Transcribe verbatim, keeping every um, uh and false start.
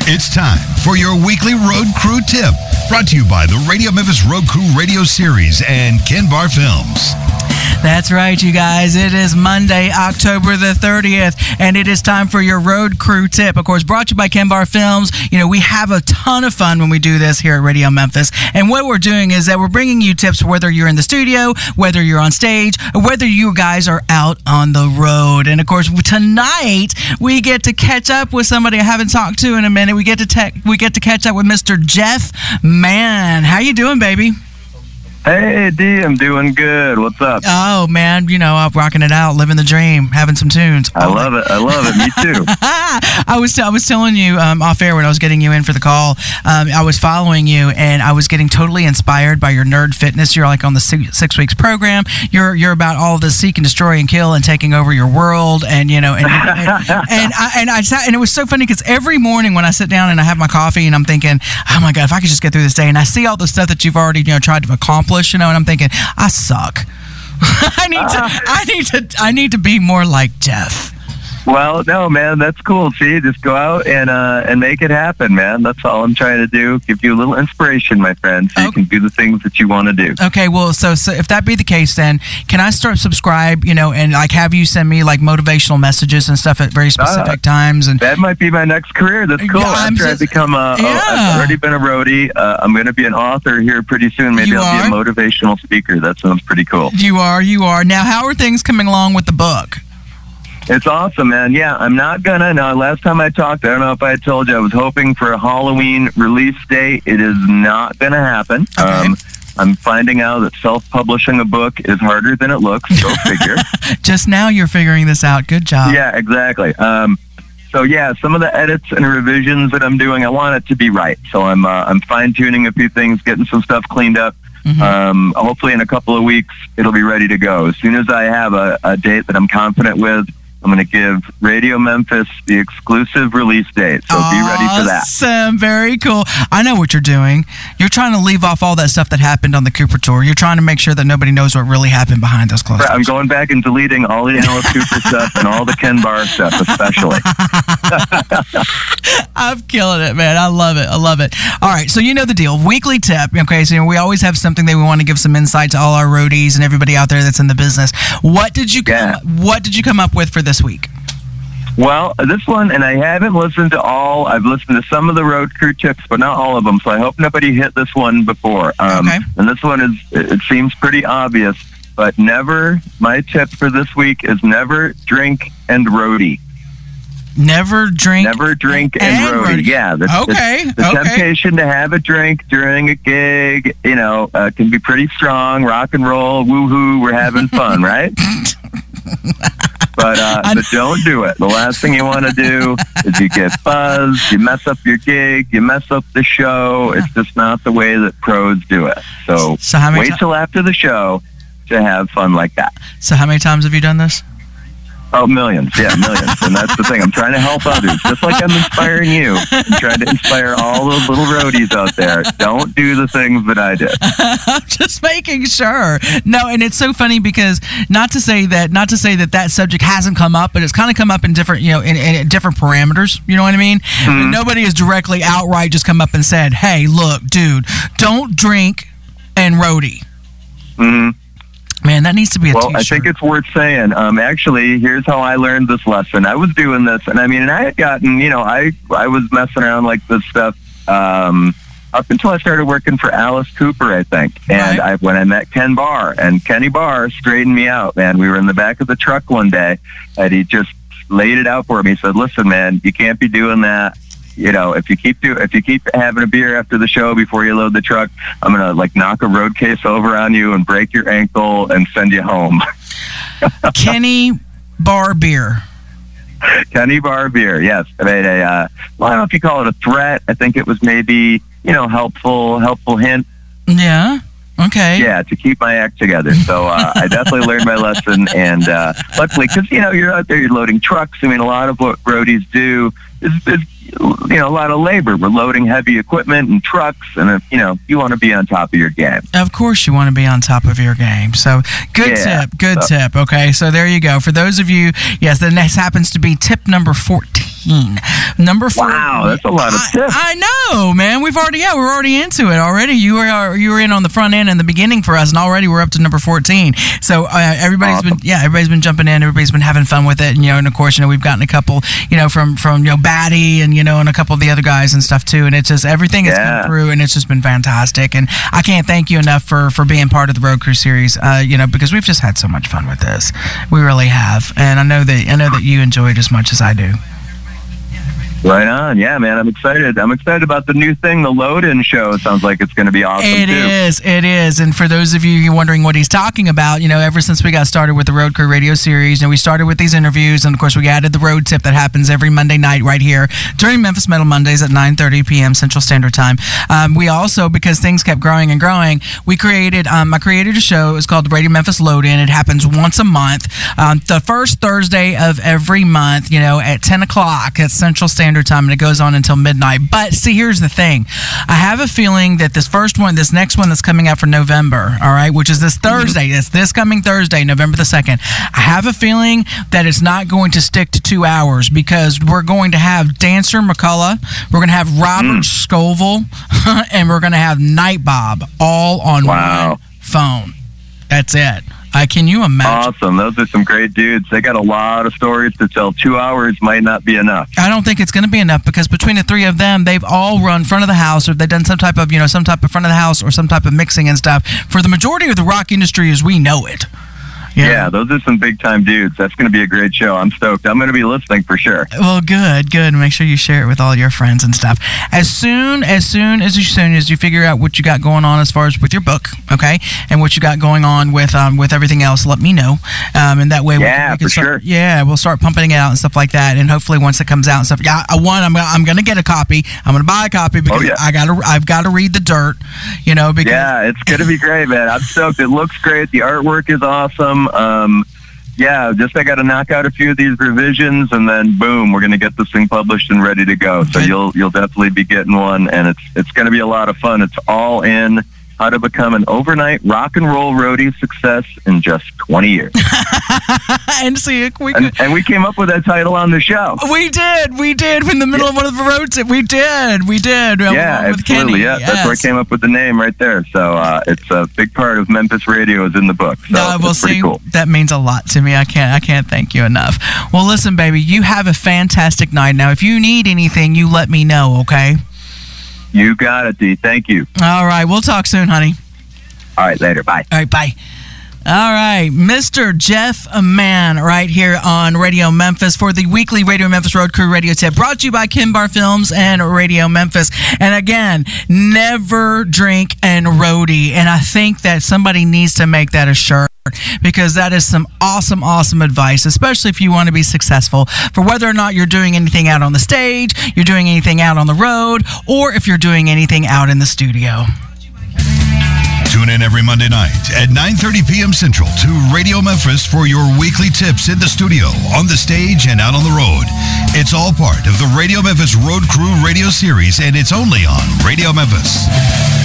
It's time for your weekly Road Crew Tip, brought to you by the Radio Memphis Road Crew Radio Series and Ken Bar Films. That's right, you guys. It is Monday, October the thirtieth, and it is time for your Road Crew Tip. Of course, brought to you by Ken Bar Films. You know, we have a ton of fun when we do this here at Radio Memphis, and what we're doing is that we're bringing you tips whether you're in the studio, whether you're on stage, or whether you guys are out on the road. And, of course, tonight we get to catch up with somebody I haven't talked to in a minute. We get to te- we get to catch up with Mister Jeff Mann. How you doing, baby? Hey, D, I'm doing good. What's up? Oh, man, you know, I'm rocking it out, living the dream, having some tunes. I love it. I love it. Me too. I was t- I was telling you um, off air when I was getting you in for the call, um, I was following you, and I was getting totally inspired by your nerd fitness. You're like on the six, six weeks program. You're you're about all the seek and destroy and kill and taking over your world, and you know, and and, and I and I sat, and it was so funny because every morning when I sit down and I have my coffee and I'm thinking, oh my God, if I could just get through this day, and I see all the stuff that you've already you know tried to accomplish. You know, and I'm thinking, I suck. I need to, I need to, I need to be more like Jeff. Well, no, man, that's cool. See, just go out and uh, and make it happen, man. That's all I'm trying to do. Give you a little inspiration, my friend, so okay. you can do the things that you want to do. Okay, well, so so if that be the case, then can I start subscribe, you know, and like have you send me like motivational messages and stuff at very specific uh, times? And that might be my next career. That's cool. Yeah, After just, I become a, yeah. a, I've already been a roadie. Uh, I'm going to be an author here pretty soon. Maybe you I'll are? be a motivational speaker. That sounds pretty cool. You are, you are. Now, how are things coming along with the book? It's awesome, man. Yeah, I'm not gonna. Now, last time I talked, I don't know if I told you, I was hoping for a Halloween release date. It is not gonna happen. Okay. Um, I'm finding out that self-publishing a book is harder than it looks. Go figure. Just now you're figuring this out. Good job. Yeah, exactly. Um, so yeah, some of the edits and revisions that I'm doing, I want it to be right. So I'm uh, I'm fine-tuning a few things, getting some stuff cleaned up. Mm-hmm. Um, hopefully in a couple of weeks, it'll be ready to go. As soon as I have a, a date that I'm confident with, I'm going to give Radio Memphis the exclusive release date, so awesome. Be ready for that. Awesome. Very cool. I know what you're doing. You're trying to leave off all that stuff that happened on the Cooper tour. You're trying to make sure that nobody knows what really happened behind those closed doors. I'm going back and deleting all the Alice Cooper stuff and all the Ken Bar stuff, especially. I'm killing it, man. I love it. I love it. All right, so you know the deal. Weekly tip. Okay, so you know, we always have something that we want to give some insight to all our roadies and everybody out there that's in the business. What did you come, yeah. What did you come up with for this week? Well, this one, and I haven't listened to all. I've listened to some of the Road Crew tips, but not all of them. So I hope nobody hit this one before. Um, okay. And this one is, it seems pretty obvious, but never, my tip for this week is never drink and roadie. Never drink. Never drink and, and roadie. roadie. Yeah. The, okay. The, the okay. temptation to have a drink during a gig, you know, uh, can be pretty strong. Rock and roll, woohoo, we're having fun, right? But, uh, but don't do it. The last thing you want to do is you get buzzed, you mess up your gig, you mess up the show. It's just not the way that pros do it. So, so how many wait t- till after the show to have fun like that. So how many times have you done this? Oh, millions. Yeah, millions. And that's the thing. I'm trying to help others. Just like I'm inspiring you. I'm trying to inspire all those little roadies out there. Don't do the things that I did. I'm just making sure. No, and it's so funny because not to say that not to say that that subject hasn't come up, but it's kind of come up in different, you know, in, in different parameters. You know what I mean? Mm-hmm. Nobody has directly outright just come up and said, hey, look, dude, don't drink and roadie. Mm-hmm. Man, that needs to be a well, t-shirt. I think it's worth saying. Um, actually, here's how I learned this lesson. I was doing this, and I mean, and I had gotten, you know, I I was messing around like this stuff um, up until I started working for Alice Cooper, I think. And right. I when I met Ken Bar, and Kenny Bar straightened me out, man. We were in the back of the truck one day, and he just laid it out for me. He said, listen, man, you can't be doing that. You know, if you keep do, if you keep having a beer after the show before you load the truck, I'm gonna like knock a road case over on you and break your ankle and send you home. Kenny Bar beer. Kenny Bar beer, yes. I mean, a, uh, well, I don't know if you call it a threat. I think it was maybe, you know, helpful, helpful hint. Yeah. Okay. Yeah, to keep my act together. So uh, I definitely learned my lesson, and uh, luckily, because you know you're out there, you're loading trucks. I mean, a lot of what roadies do is, is you know a lot of labor. We're loading heavy equipment and trucks, and if, you know you want to be on top of your game. Of course, you want to be on top of your game. So good yeah, tip, good so. tip. Okay, so there you go. For those of you, yes, then this happens to be tip number fourteen. fourteen. Number four. Wow, that's a lot of tips. I, I know, man. We've already, yeah, we're already into it already. You were you were in on the front end in the beginning for us, and already we're up to number fourteen. So uh, everybody's awesome. been, yeah, everybody's been jumping in. Everybody's been having fun with it, and you know, and of course, you know, we've gotten a couple, you know, from from you know Batty and you know, and a couple of the other guys and stuff too. And it's just everything has Yeah. come through, and it's just been fantastic. And I can't thank you enough for for being part of the Road Crew series. Uh, you know, because we've just had so much fun with this. We really have, and I know that I know that you enjoy it as much as I do. Right on. Yeah, man. I'm excited. I'm excited about the new thing, the Load-In show. It sounds like it's going to be awesome, It too. is. It is. And for those of you wondering what he's talking about, you know, ever since we got started with the Road Crew radio series, and we started with these interviews, and of course we added the road tip that happens every Monday night right here during Memphis Metal Mondays at nine thirty p.m. Central Standard Time. Um, we also, because things kept growing and growing, we created, um, I created a show. It's called the Radio Memphis Load-In. It happens once a month. Um, the first Thursday of every month, you know, at ten o'clock at Central Standard Time, and it goes on until midnight. But see, here's the thing. I have a feeling that this first one, this next one that's coming out for November, all right, which is this Thursday, it's this coming Thursday, November the second. I have a feeling that it's not going to stick to two hours because we're going to have Dancer McCullough, we're going to have Robert mm. Scoville, and we're going to have Night Bob all on wow. one phone. That's it. Uh, can you imagine? Awesome. Those are some great dudes. They got a lot of stories to tell. Two hours might not be enough. I don't think it's going to be enough because between the three of them, they've all run front of the house, or they've done some type of, you know, some type of front of the house or some type of mixing and stuff for the majority of the rock industry as we know it. Yeah. yeah, those are some big-time dudes. That's going to be a great show. I'm stoked. I'm going to be listening for sure. Well, good, good. Make sure you share it with all your friends and stuff. As soon, as soon as, as soon as you figure out what you got going on as far as with your book, okay, and what you got going on with um, with everything else, let me know. Um, and that way, we, yeah, we can for start, sure. Yeah, we'll start pumping it out and stuff like that. And hopefully, once it comes out and stuff, yeah, I, one, I'm gonna, I'm going to get a copy. I'm going to buy a copy because oh, yeah. I got to, I've got to read the dirt, you know. Because yeah, it's going to be great, man. I'm stoked. It looks great. The artwork is awesome. Um, Yeah, just I got to knock out a few of these revisions, and then boom, we're going to get this thing published and ready to go. So you'll you'll definitely be getting one, and it's it's going to be a lot of fun. It's all in how to become an overnight rock and roll roadie success in just twenty years. and see, we and, and we came up with that title on the show. We did, we did. In the middle yeah. of one of the roads, we did, we did. Yeah, with absolutely. Kenny. Yeah, yes. that's where I came up with the name right there. So uh, it's a big part of Memphis radio is in the book. So no, well, it's pretty see, cool. That means a lot to me. I can't, I can't thank you enough. Well, listen, baby, you have a fantastic night. Now, if you need anything, you let me know, okay? You got it, D. Thank you. All right, we'll talk soon, honey. All right, later. Bye. All right, bye. All right, Mister Jeff Mann right here on Radio Memphis for the weekly Radio Memphis Road Crew Radio Tip, brought to you by Ken Bar Films and Radio Memphis. And again, never drink and roadie. And I think that somebody needs to make that a shirt, because that is some awesome, awesome advice, especially if you want to be successful, for whether or not you're doing anything out on the stage, you're doing anything out on the road, or if you're doing anything out in the studio. Tune in every Monday night at nine thirty p.m. Central to Radio Memphis for your weekly tips in the studio, on the stage, and out on the road. It's all part of the Radio Memphis Road Crew radio series, and it's only on Radio Memphis.